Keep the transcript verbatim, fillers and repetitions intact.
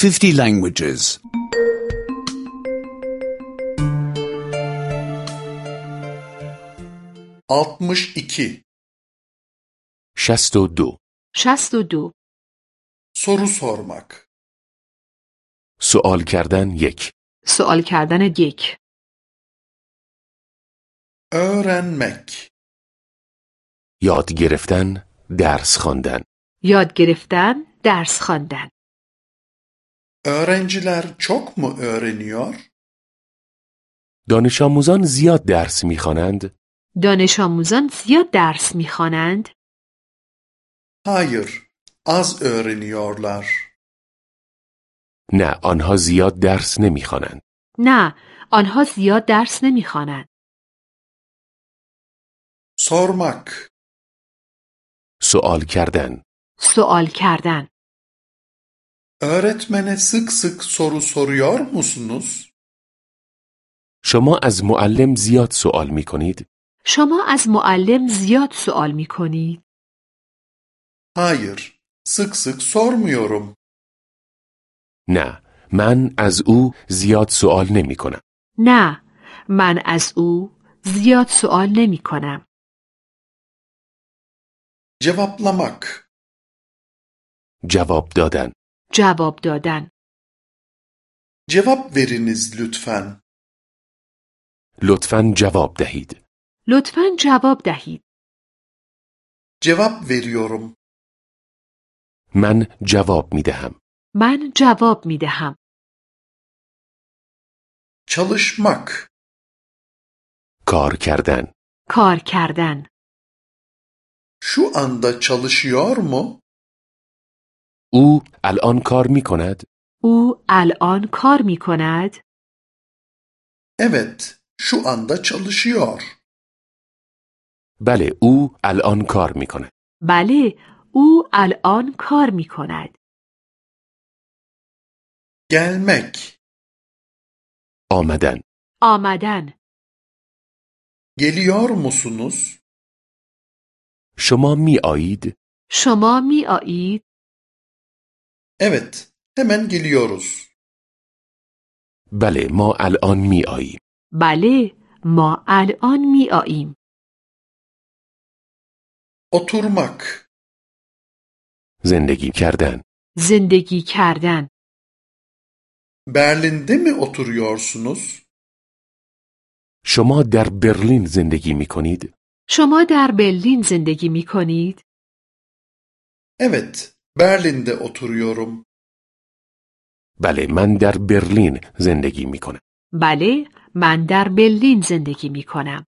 fifty languages. altmış iki. شست و دو. شست و دو. Soru sormak. سوال کردن یک. سوال کردن یک. Öğrenmek. یاد گرفتن، درس خواندن. یاد گرفتن، درس خواندن. Öğrenciler çok mu öğreniyor? دانش آموزان زیاد درس می‌خوانند؟ دانش آموزان زیاد درس می‌خوانند؟ Hayır, az öğreniyorlar. نه، آنها زیاد درس نمی‌خوانند. نه، آنها زیاد درس نمی‌خوانند. Sormak. سوال کردن. سوال کردن. Öğretmene sık sık soru soruyor musunuz? شما از معلم زیاد سوال می‌کنید؟ شما از معلم زیاد سوال می‌کنید؟ Hayır, sık sık sormuyorum. نه، من از او زیاد سوال نمی‌کنم. نه، من از او زیاد سوال نمی‌کنم. Cevaplamak. جواب دادن. جواب دادن. Cevap veriniz lütfen. لطفاً جواب دهید. لطفاً جواب دهید. Cevap veriyorum. من جواب می‌دهم. من جواب می‌دهم. Çalışmak. کار کردن. کار کردن. Şu anda çalışıyor mu? او الان کار می‌کند؟ او الان کار می‌کند؟ Evet, şu anda çalışıyor. بله، او الان کار می‌کند. بله، او الان کار می‌کند. Gelmek. آمدن. آمدن. Geliyor musunuz? شما می‌آیید؟ شما می‌آیید؟ Evet, hemen geliyoruz. بله، ما الان می‌آییم. بله، ما الان می‌آییم. Oturmak. زندگی کردن. زندگی کردن. Berlin'de mi oturuyorsunuz? شما در برلین زندگی می‌کنید؟ شما در برلین زندگی می‌کنید؟ Evet, Berlin'de oturuyorum. بله، من در برلین زندگی می‌کنم. بله، من در برلین زندگی می‌کنم.